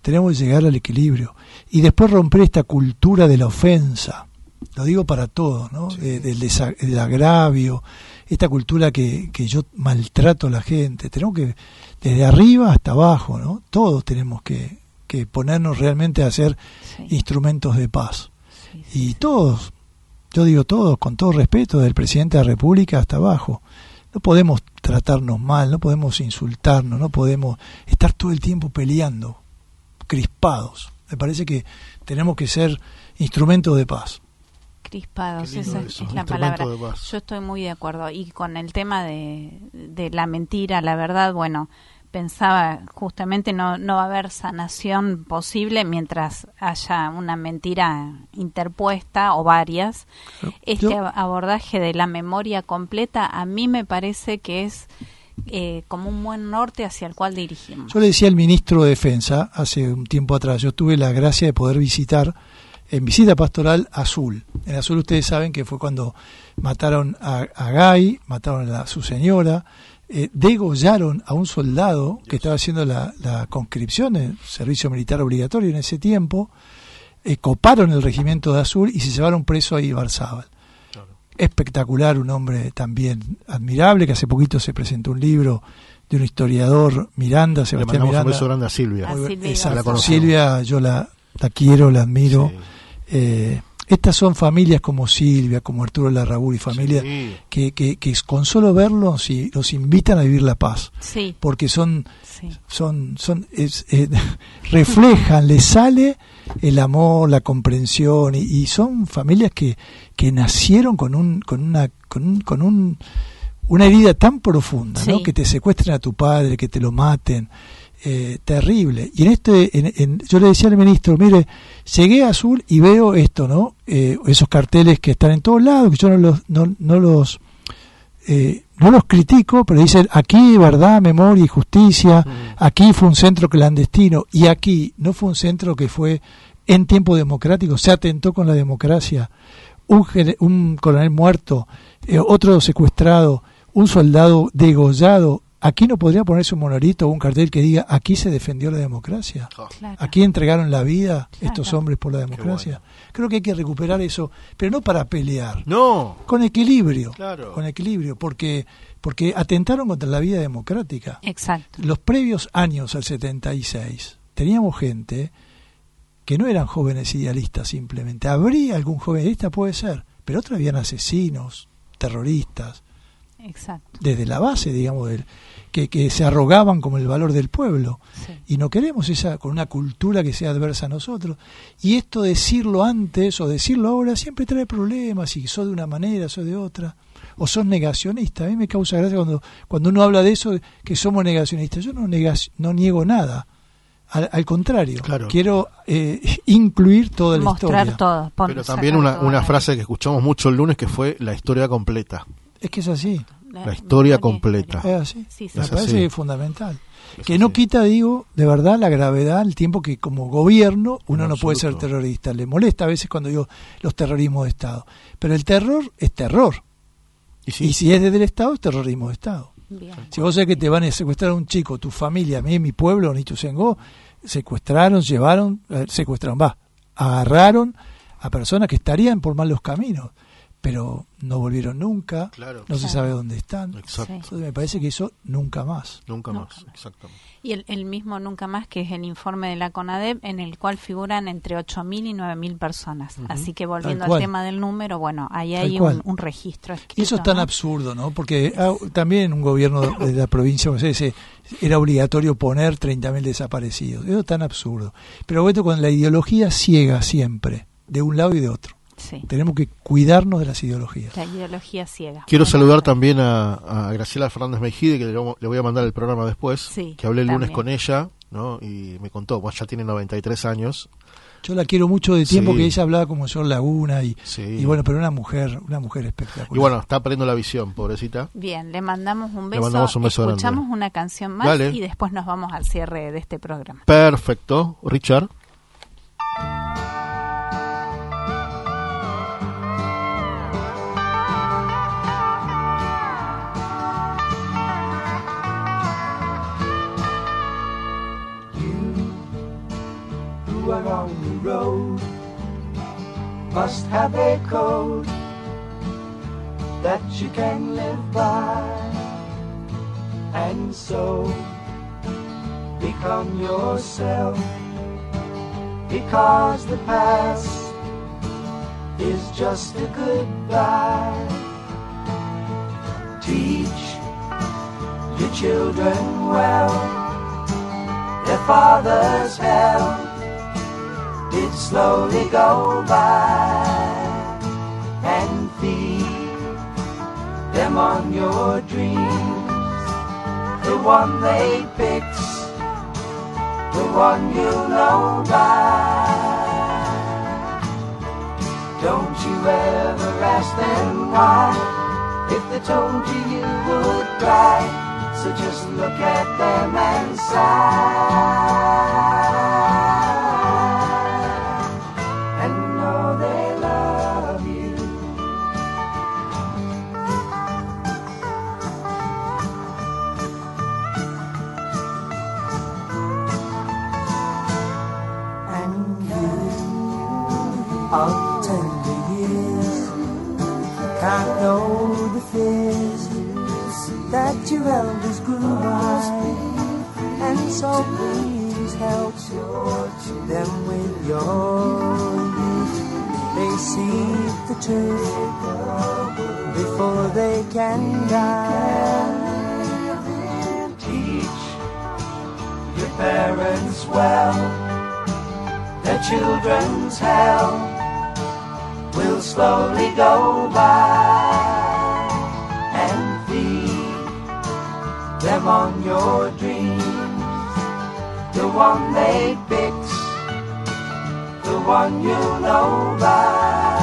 y después romper esta cultura de la ofensa. Lo digo para todos, ¿no? Sí. Del agravio, esta cultura que yo maltrato a la gente. Tenemos que, desde arriba hasta abajo, ¿no? Todos tenemos que ponernos realmente a ser instrumentos de paz. Sí. Y todos, yo digo todos, con todo respeto, del presidente de la República hasta abajo. No podemos tratarnos mal, no podemos insultarnos, no podemos estar todo el tiempo peleando, crispados. Me parece que tenemos que ser instrumentos de paz. Crispados, esa es la palabra. Yo estoy muy de acuerdo. Y con el tema de la mentira, la verdad, bueno, pensaba justamente no va a haber sanación posible mientras haya una mentira interpuesta o varias. Abordaje de la memoria completa a mí me parece que es como un buen norte hacia el cual dirigimos. Yo le decía al ministro de Defensa hace un tiempo atrás, yo tuve la gracia de poder visitar en visita pastoral Azul. En Azul ustedes saben que fue cuando mataron a Gay, mataron a su señora, degollaron a un soldado que estaba haciendo la conscripción, el servicio militar obligatorio en ese tiempo, coparon el regimiento de Azul y se llevaron preso a Ibarzábal. Claro. Espectacular, un hombre también admirable, que hace poquito se presentó un libro de un historiador, Miranda, Sebastián Miranda. Le mandamos un beso grande a Silvia. Silvia, yo la quiero, la admiro. Sí. Estas son familias como Silvia, como Arturo Larraburi, familias sí, que con solo verlos los invitan a vivir la paz, sí, porque reflejan, les sale el amor, la comprensión, y son familias que nacieron con una herida tan profunda, sí, ¿no? Que te secuestren a tu padre, que te lo maten. Terrible. Y yo le decía al ministro, mire, llegué a Azul y veo esto, ¿no? Esos carteles que están en todos lados, que yo no los critico, pero dicen aquí verdad, memoria y justicia, aquí fue un centro clandestino, y aquí no fue un centro que fue en tiempo democrático, se atentó con la democracia, un coronel muerto, otro secuestrado, un soldado degollado. Aquí no podría ponerse un monolito o un cartel que diga aquí se defendió la democracia, claro, aquí entregaron la vida estos hombres por la democracia. Bueno. Creo que hay que recuperar eso, pero no para pelear, no, con equilibrio, claro, con equilibrio, porque atentaron contra la vida democrática. Exacto. Los previos años al 76 teníamos gente que no eran jóvenes idealistas simplemente. Habría algún joven idealista, puede ser, pero otros habían asesinos, terroristas. Exacto. Desde la base, digamos, que se arrogaban como el valor del pueblo. Sí. Y no queremos con una cultura que sea adversa a nosotros. Y esto decirlo antes o decirlo ahora siempre trae problemas, y sos de una manera, sos de otra. O sos negacionista. A mí me causa gracia cuando uno habla de eso, que somos negacionistas. Yo no niego nada. Al contrario, claro, quiero incluir toda la mostrar historia. Todo, pero también una frase que escuchamos mucho el lunes, que fue la historia completa. Es que es así. La historia completa. Es así. Sí, me parece que es fundamental. Que no quita, digo, de verdad la gravedad, el tiempo que como gobierno uno no puede ser terrorista. Le molesta a veces cuando digo los terrorismos de Estado. Pero el terror es terror. Y si es desde el Estado, es terrorismo de Estado. Bien. Si vos sabés que te van a secuestrar a un chico, tu familia, a mí, mi pueblo, Nichuzengó, agarraron a personas que estarían por malos caminos, pero no volvieron nunca, claro, no se sabe dónde están. Exacto. Entonces me parece que eso nunca más. Nunca más, exactamente. Y el mismo nunca más, que es el informe de la CONADEP, en el cual figuran entre 8.000 y 9.000 personas. Así que volviendo al tema del número, bueno, ahí hay un registro escrito. Y eso es tan absurdo, ¿no? Porque también un gobierno de la provincia, no sé, era obligatorio poner 30.000 desaparecidos. Eso es tan absurdo. Pero bueno, con la ideología ciega siempre, de un lado y de otro. Sí. Tenemos que cuidarnos de las ideologías. La ideología ciega. Quiero saludar también a Graciela Fernández Mejide, que le voy a mandar el programa después, sí, que hablé el lunes con ella, ¿no? Y me contó, ya tiene 93 años. Yo la quiero mucho de tiempo, que ella hablaba como Sor Laguna y bueno, pero una mujer espectacular. Y bueno, está perdiendo la visión, pobrecita. Bien, le mandamos un beso, escuchamos grande. Una canción más. Dale. Y después nos vamos al cierre de este programa. Perfecto, Richard. On the road must have a code that you can live by, and so become yourself, because the past is just a goodbye. Teach your children well, their father's hell did slowly go by, and feed them on your dreams. the one they picked, the one you know by. Don't you ever ask them why. If they told you, you would cry. So just look at them and sigh, and know they love you. And you of tender years can't know the fears that your elders grew by, and so please help them with your youth. They see the truth before they can die. Teach your parents well, their children's hell will slowly go by, and feed them on your dreams, the one they picked, the one you know by.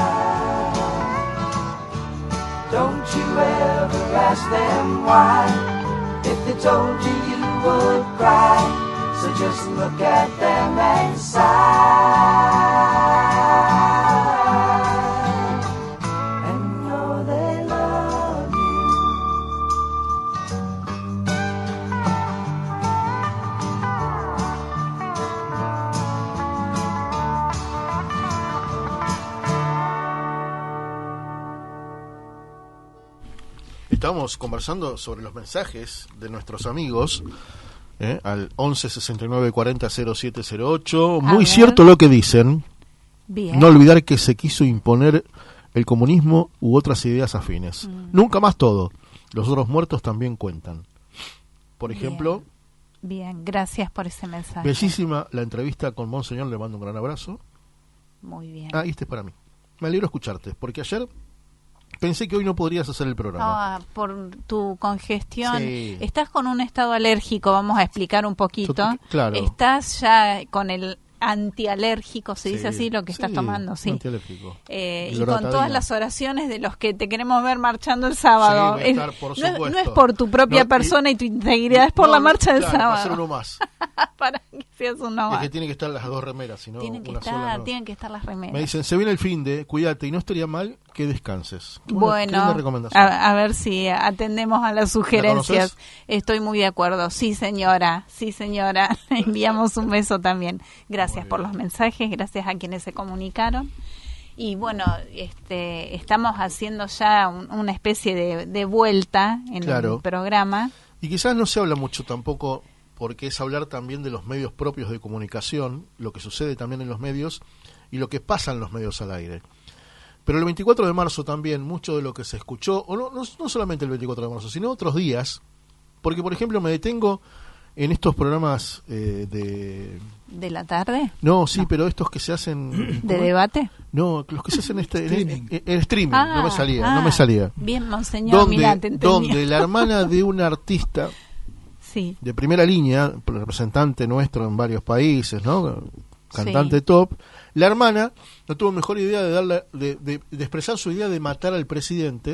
Don't you ever ask them why. If they told you, you would cry. So just look at them and sigh. Estamos conversando sobre los mensajes de nuestros amigos al 11 69 40 0708. Muy cierto lo que dicen. Bien. No olvidar que se quiso imponer el comunismo u otras ideas afines. Nunca más todo. Los otros muertos también cuentan. Por ejemplo... Bien, gracias por ese mensaje. Bellísima la entrevista con Monseñor, le mando un gran abrazo. Muy bien. Ah, y este es para mí. Me alegro escucharte, porque ayer pensé que hoy no podrías hacer el programa. Por tu congestión. Sí. Estás con un estado alérgico, vamos a explicar un poquito. Claro. Estás ya con el antialérgico, se dice así, lo que estás tomando, sí. Antialérgico. Y con todas las oraciones de los que te queremos ver marchando el sábado. Sí, estar, por no es por tu propia persona y tu integridad, es por la marcha del sábado. Para hacer uno más. Para que seas uno más. Es que tienen que estar las dos remeras, si no tienen que una estar, sola no. Tienen que estar las remeras. Me dicen, se viene el fin de, cuídate, y no estaría mal que descanses. Bueno, qué linda recomendación. A ver si atendemos a las sugerencias. Estoy muy de acuerdo. Sí, señora. Le enviamos un beso también. Gracias por los mensajes, gracias a quienes se comunicaron. Y bueno, estamos haciendo ya una especie de vuelta en el programa. Y quizás no se habla mucho tampoco, porque es hablar también de los medios propios de comunicación, lo que sucede también en los medios y lo que pasa en los medios al aire. Pero el 24 de marzo también, mucho de lo que se escuchó, o no solamente el 24 de marzo, sino otros días, porque por ejemplo me detengo en estos programas ¿De la tarde? No, sí, pero estos que se hacen... ¿De debate? No, los que se hacen streaming. En streaming, no me salía. Bien, monseñor, mira, te entendí. Donde la hermana de un artista sí, de primera línea, representante nuestro en varios países, ¿no? Cantante top, la hermana no tuvo mejor idea de expresar su idea de matar al presidente,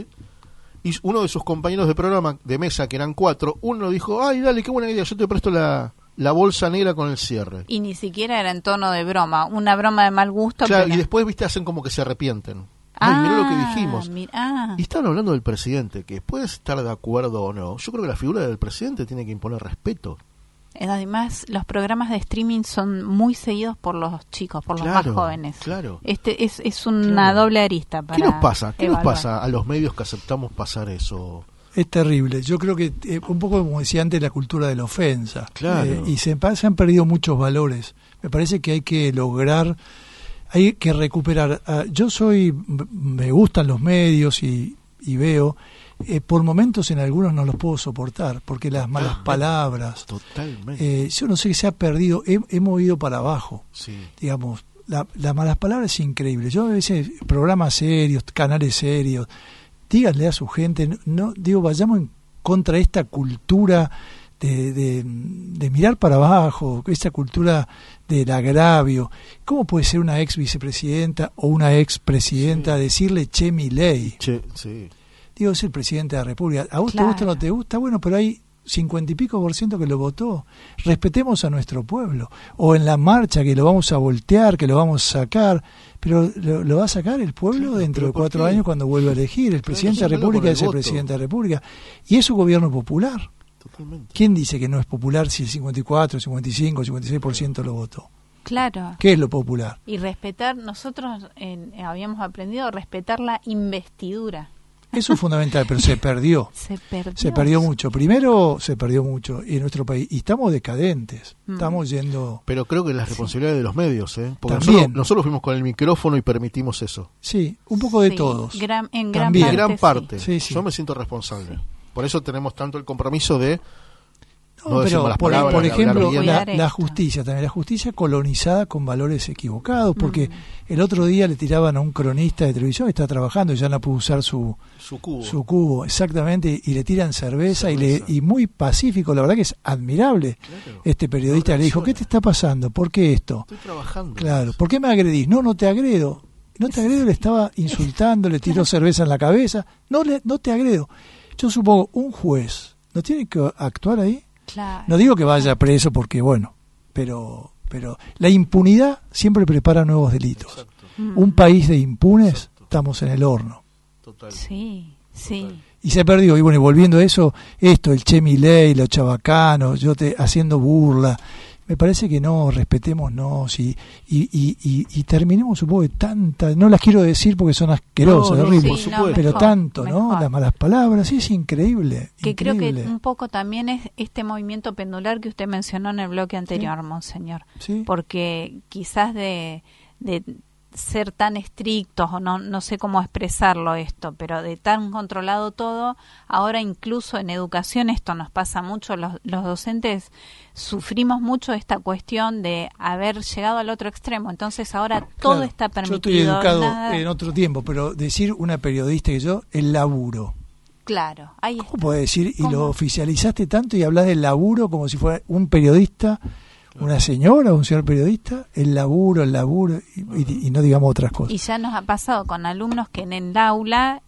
y uno de sus compañeros de programa de mesa, que eran 4, uno dijo, ay, dale, qué buena idea, yo te presto la bolsa negra con el cierre. Y ni siquiera era en tono de broma, una broma de mal gusto. Claro, pero... y después, viste, hacen como que se arrepienten. Ay, mirá lo que dijimos. Y estaban hablando del presidente, que puede estar de acuerdo o no. Yo creo que la figura del presidente tiene que imponer respeto. Además, los programas de streaming son muy seguidos por los chicos, por los más jóvenes. Claro. Es una doble arista para ¿Qué nos pasa? ¿Qué evaluar. nos pasa a los medios que aceptamos pasar eso? Es terrible. Yo creo que un poco, como decía antes, la cultura de la ofensa. Claro. Y se han perdido muchos valores. Me parece que hay que lograr, hay que recuperar. Me gustan los medios y veo. Por momentos en algunos no los puedo soportar, porque las malas palabras. Totalmente. Yo no sé, se ha perdido, hemos ido para abajo. Sí. Digamos, las malas palabras es increíble. Yo a veces, programas serios, canales serios, díganle a su gente, vayamos en contra de esta cultura de mirar para abajo, esa cultura del agravio. ¿Cómo puede ser una ex vicepresidenta o una ex presidenta decirle che Milei? Che, sí. Digo, es el presidente de la República. ¿A vos Claro. te gusta o no te gusta? Bueno, pero hay 50 y pico % que lo votó. Respetemos a nuestro pueblo. O en la marcha que lo vamos a voltear, que lo vamos a sacar. Pero lo va a sacar el pueblo Claro, dentro pero de ¿por 4 qué? años cuando vuelva a elegir. El presidente de la sácalo República con el es el voto. presidente de la República. Y es su gobierno popular. Totalmente. ¿Quién dice que no es popular si el 54, 55, 56% lo votó? Claro. ¿Qué es lo popular? Y respetar, nosotros habíamos aprendido a respetar la investidura. Eso es fundamental, pero se perdió. Se perdió. Se perdió mucho. Primero se perdió mucho en nuestro país. Y estamos decadentes. Estamos yendo... Pero creo que es la responsabilidad de los medios, ¿eh? Porque También. nosotros fuimos con el micrófono y permitimos eso. Sí, un poco de Sí, todos. en gran También. parte. En gran parte. Sí, sí. Yo me siento responsable. Por eso tenemos tanto el compromiso de No, decir pero malas por palabras, de hablar ejemplo, bien. la Cuidar justicia también, la justicia colonizada con valores equivocados, porque el otro día le tiraban a un cronista de televisión que está trabajando y ya no pudo usar su cubo, exactamente, y le tiran cerveza. Y muy pacífico, la verdad que es admirable. Claro. Este periodista No le dijo, ¿qué reacciona. te está pasando? ¿Por qué esto? Estoy trabajando. Claro, ¿por qué me agredís? No te agredo. No te agredo, le estaba insultando, le tiró cerveza en la cabeza. No te agredo. Yo supongo, un juez, ¿no tiene que actuar ahí? Claro. No digo que vaya preso porque, bueno, pero la impunidad siempre prepara nuevos delitos. Exacto. Un país de impunes, Exacto. estamos en el horno. Total. Sí, sí. Total. Y se perdió. Y bueno, y volviendo a eso, el Che Milei, los chabacanos, haciendo burla. Me parece que no, respetémonos y terminemos un poco de tanta, no las quiero decir porque son asquerosas, No, no, horribles, por supuesto. pero mejor, tanto, ¿no? mejor. Las malas palabras, sí, es increíble. Que increíble. creo que un poco también es este movimiento pendular que usted mencionó en el bloque anterior, monseñor. Sí. Porque quizás de ser tan estrictos, o no sé cómo expresarlo esto, pero de tan controlado todo, ahora incluso en educación esto nos pasa mucho, los docentes sufrimos mucho esta cuestión de haber llegado al otro extremo, entonces ahora todo Claro, está permitido. Yo estoy educado nada- en otro tiempo, pero decir una periodista que yo, el laburo. Claro, ahí ¿Cómo está. puedes decir? Y ¿Cómo? lo oficializaste tanto y hablas del laburo como si fuera un periodista, una señora, un señor periodista, el laburo, y no digamos otras cosas. Y ya nos ha pasado con alumnos que en el aula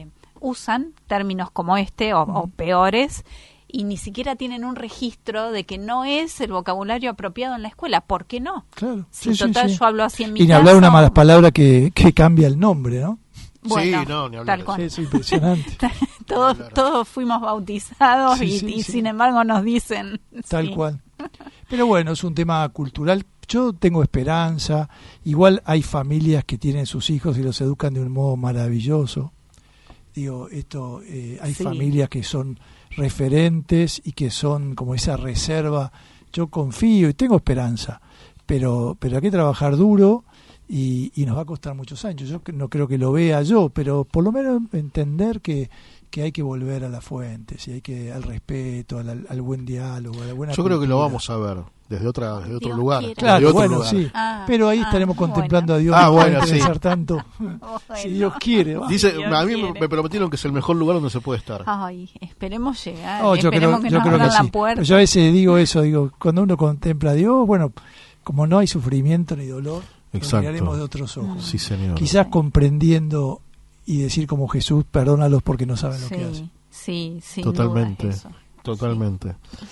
usan términos como este o peores y ni siquiera tienen un registro de que no es el vocabulario apropiado en la escuela. ¿Por qué no? Claro. Si total yo hablo así en mi y ni casa. hablar una mala palabra que cambia el nombre, ¿no? Bueno, Sí, no, ni hablar. tal cual. Sí, es impresionante. Todos fuimos bautizados Sí, y, sí, y sí. sin embargo nos dicen. Tal sí. cual. Pero bueno, es un tema cultural. Yo tengo esperanza. Igual hay familias que tienen sus hijos y los educan de un modo maravilloso. Digo, hay Sí. familias que son referentes y que son como esa reserva. Yo confío y tengo esperanza. Pero hay que trabajar duro y nos va a costar muchos años. Yo no creo que lo vea yo, pero por lo menos entender que hay que volver a las fuentes y hay que al respeto, al buen diálogo, a la buena Yo creo que lo cultura. vamos a ver desde otro Dios lugar. quiera. Claro, desde otro bueno, lugar. sí. Ah, Pero ahí estaremos bueno. contemplando a Dios. Ah, no bueno, puede sí. pensar tanto. Bueno. Si Dios quiere. va. Dice, Dios a mí quiere. me prometieron que es el mejor lugar donde se puede estar. Ay, esperemos llegar. No, yo esperemos creo, que nos que abran la sí. puerta. Yo a veces digo eso, cuando uno contempla a Dios, bueno, como no hay sufrimiento ni dolor, lo Exacto. miraremos de otros ojos. Sí, señor. Quizás comprendiendo y decir como Jesús, perdónalos porque no saben lo que hacen. Sí, sin Totalmente. duda es eso. Totalmente.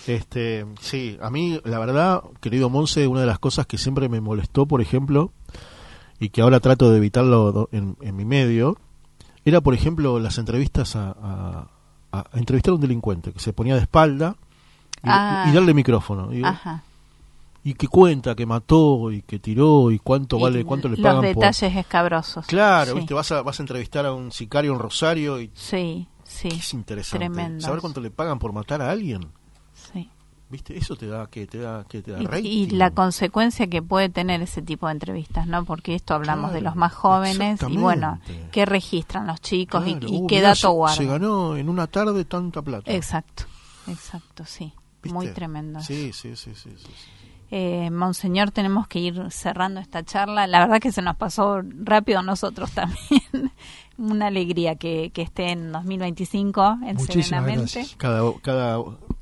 Sí, a mí, la verdad, querido Monse, una de las cosas que siempre me molestó, por ejemplo, y que ahora trato de evitarlo en mi medio, era, por ejemplo, las entrevistas a entrevistar a un delincuente que se ponía de espalda y darle micrófono. Digo, Ajá. y que cuenta que mató y que tiró y cuánto vale, cuánto le pagan los por... detalles escabrosos. Claro, Sí. viste, vas a entrevistar a un sicario en Rosario y Sí, sí. es interesante Tremendos. saber cuánto le pagan por matar a alguien. Sí. ¿Viste? Eso te da Y rating. la consecuencia que puede tener ese tipo de entrevistas, ¿no? Porque esto hablamos de Claro, los más jóvenes y bueno, exactamente. ¿qué registran los chicos Claro, y qué mirá, dato guardan? Se ganó en una tarde tanta plata. Exacto, sí. ¿Viste? Muy tremendo. Sí. Monseñor, tenemos que ir cerrando esta charla. La verdad que se nos pasó rápido a nosotros también. Una alegría que esté en 2025 en Muchísimas Serenamente. gracias. Cada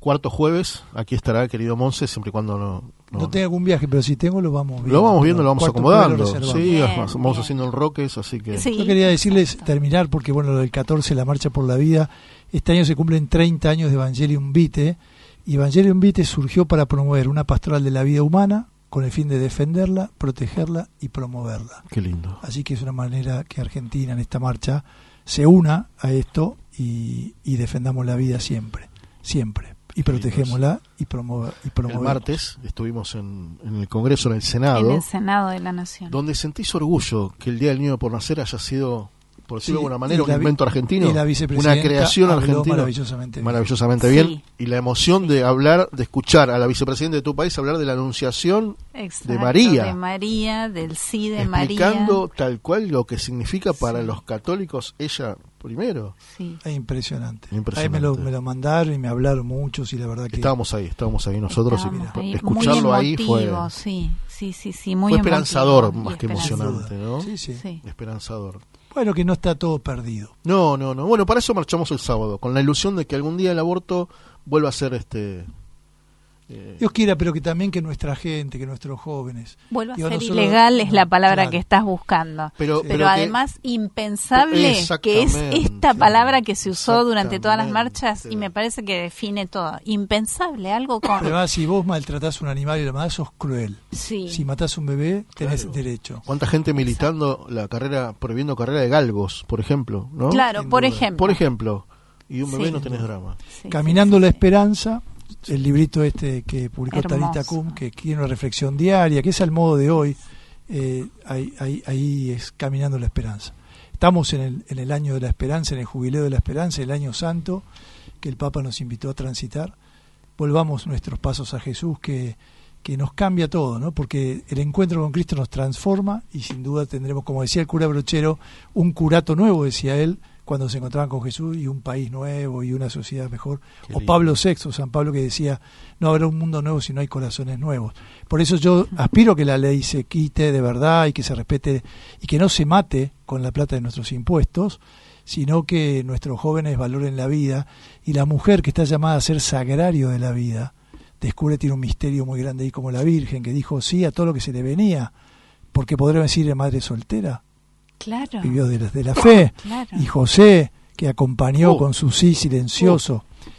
cuarto jueves, aquí estará, querido Monse, siempre y cuando no tenga algún viaje, pero si tengo lo vamos viendo. Lo vamos viendo, lo vamos Cuarto acomodando. jueves lo Sí, Bien, vamos bien. haciendo enroques, así que... Sí. Yo quería decirles, terminar, porque bueno, lo del 14, la Marcha por la Vida, este año se cumplen 30 años de Evangelium Vitae, y Evangelium Vitae surgió para promover una pastoral de la vida humana, con el fin de defenderla, protegerla y promoverla. Qué lindo. Así que es una manera que Argentina en esta marcha se una a esto y defendamos la vida siempre, siempre. Y protegémosla y promovemos. El martes estuvimos en el Congreso, en el Senado, En el Senado de la Nación. donde sentís orgullo que el Día del Niño por Nacer haya sido, por decirlo Sí, de alguna manera, y un la invento argentino, y la vicepresidenta una creación habló argentina. maravillosamente bien. Bien. Y la emoción de hablar, de escuchar a la vicepresidenta de tu país hablar de la anunciación Exacto, de María. De María, del sí de María. explicando tal cual lo que significa para los católicos ella primero. Sí. Es impresionante. Impresionante. Ahí me lo mandaron y me hablaron muchos y la verdad que Estábamos ahí nosotros Estábamos y ahí, escucharlo muy ahí fue, emotivo, sí, muy fue esperanzador emotivo y más que esperanzador. emocionante, ¿no? sí, sí. Sí. Esperanzador. Bueno, que no está todo perdido. No. Bueno, para eso marchamos el sábado, con la ilusión de que algún día el aborto vuelva a ser Dios quiera, pero que también que nuestra gente, que nuestros jóvenes. Vuelva a Digo, ser nosotros- ilegal es la palabra claro. que estás buscando. Pero Pero que- además impensable, que es Exactamente. esta palabra que se usó durante todas las Exactamente. marchas y me parece que define todo. Impensable, algo con... Además, si vos maltratás a un animal y lo matás, sos cruel. Sí. Si matás a un bebé, tenés Claro. derecho. ¿Cuánta gente militando la carrera, prohibiendo carrera de galgos, por ejemplo, ¿no? Claro, Sin por duda. ejemplo. Por ejemplo, y un bebé Sí. no tenés drama. Sí, Caminando sí, la sí. Esperanza, el librito que publicó Hermoso. Talita Kum, que tiene una reflexión diaria, que es al modo de hoy, ahí es Caminando la Esperanza. Estamos en el año de la esperanza, en el jubileo de la esperanza, el año santo, que el Papa nos invitó a transitar. Volvamos nuestros pasos a Jesús, que nos cambia todo, ¿no? Porque el encuentro con Cristo nos transforma y sin duda tendremos, como decía el cura Brochero, un curato nuevo, decía él, cuando se encontraban con Jesús, y un país nuevo y una sociedad mejor. Qué O lindo. Pablo VI, San Pablo, que decía, no habrá un mundo nuevo si no hay corazones nuevos. Por eso yo aspiro que la ley se quite de verdad y que se respete y que no se mate con la plata de nuestros impuestos, sino que nuestros jóvenes valoren la vida, y la mujer que está llamada a ser sagrario de la vida, descubre tiene un misterio muy grande ahí, como la Virgen, que dijo sí a todo lo que se le venía, porque podríamos decir madre soltera, Claro. vivió de la fe, Claro. y José, que acompañó Oh. con su sí silencioso.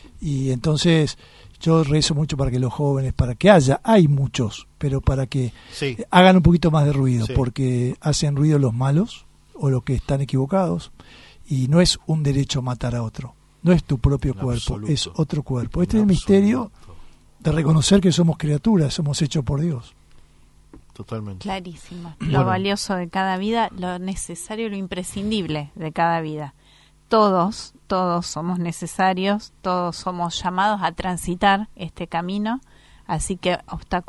Y entonces yo rezo mucho para que los jóvenes, para que hay muchos, pero para que Sí. hagan un poquito más de ruido, Sí. porque hacen ruido los malos o los que están equivocados, y no es un derecho matar a otro, no es tu propio En cuerpo, absoluto. es otro cuerpo. Este En es el misterio absoluto. de reconocer que somos criaturas, somos hechos por Dios. Totalmente. Clarísimo. Bueno. Lo valioso de cada vida, lo necesario, lo imprescindible de cada vida. Todos somos necesarios, todos somos llamados a transitar este camino, así que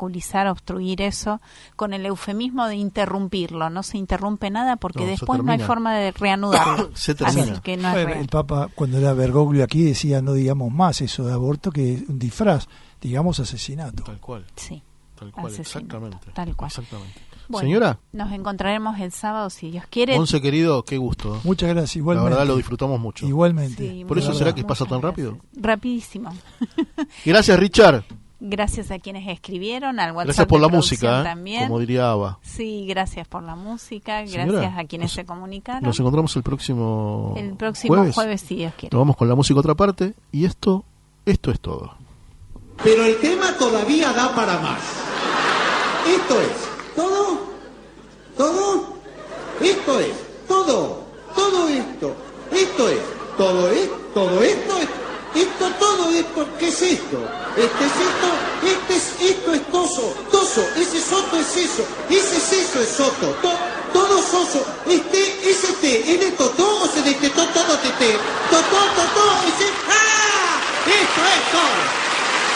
obstruir eso, con el eufemismo de interrumpirlo. No se interrumpe nada porque No, se después no hay termina. forma de reanudarlo. Se Así termina. que no es Bueno, real. el Papa, cuando era Bergoglio aquí, decía no digamos más eso de aborto, que es un disfraz, digamos asesinato. Tal cual. Sí. Tal cual, Asesinato, exactamente. tal cual. Exactamente. Bueno, Señora, nos encontraremos el sábado si Dios quiere. Monse querido, qué gusto. Muchas gracias, igualmente. La verdad lo disfrutamos mucho. Igualmente. Sí, Por muy eso bien, será que muchas pasa tan gracias. rápido. Rapidísimo. Gracias, Richard. Gracias a quienes escribieron, al WhatsApp Gracias por de la producción música, también. como diría Ava. Sí, gracias por la música, Señora, gracias a quienes nos- se comunicaron. Nos encontramos el próximo jueves, si Dios quiere. Nos vamos con la música a otra parte y esto es todo. Pero el tema todavía da para más. Esto es todo, todo, esto es todo, todo esto, esto es todo, todo esto, esto, todo esto, ¿qué es esto? Este es esto, esto es toso, ese soto es eso, ese es soto, todo soso, ese te, el totó, o se de todo tete, totó, ese, ¡ah! Esto es todo.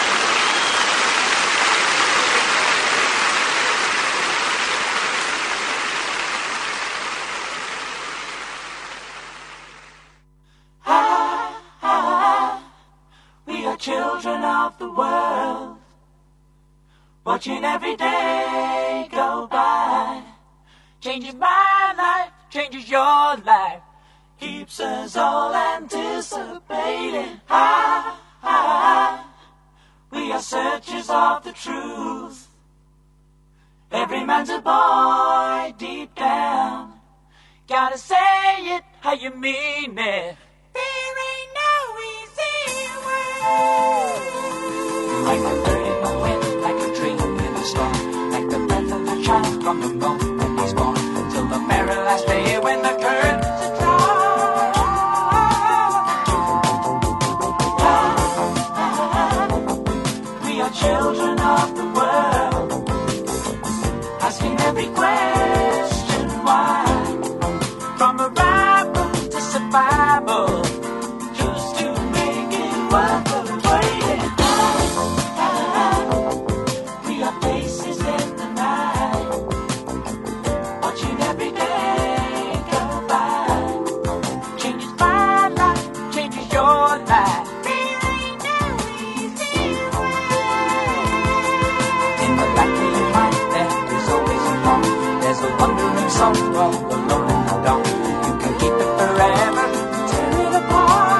We are children of the world, watching every day go by. Changes my life, changes your life, keeps us all anticipating. We are searchers of the truth. Every man's a boy deep down. Gotta say it how you mean it. There ain't no easy way. Like a bird in the wind, like a dream in the storm, like the breath of a child from the moment he's born, till the very last day when the curtains are drawn. We are children of the world, asking every question why. From arrival to survival, just to make it worth the waiting. We are faces in the night, watching every day go by. Changes my life, changes your life. There ain't no easy way. In the back of your mind there is always a thought. There's a wandering soul all alone in the dark. You can keep it forever, tear it apart.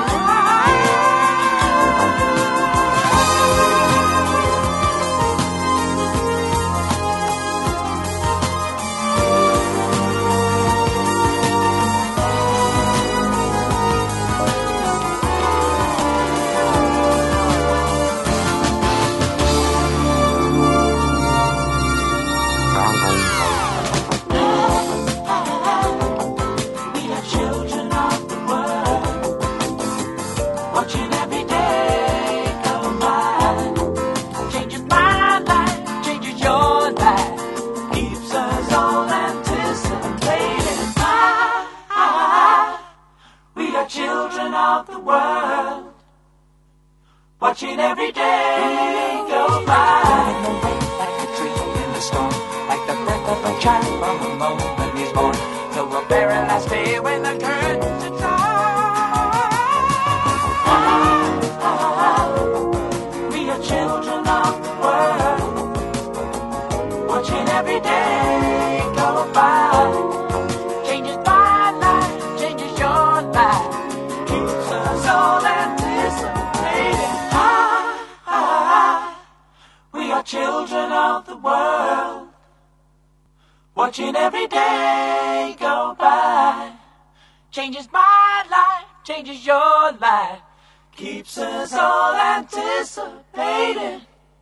We are children of the world, watching every day go by. Changes my life, changes your life, keeps us all anticipating. We are children of the world, watching every day go by. Like a tree in the storm, like the breath of a child from the moment he's born, till the very last day when the curtains are drawn. We are children of the world, watching every day go by. Changes my life, changes your life, keeps us all anticipating. We are children of the world, watching every day go by. Changes my life, changes your life, keeps us all anticipating.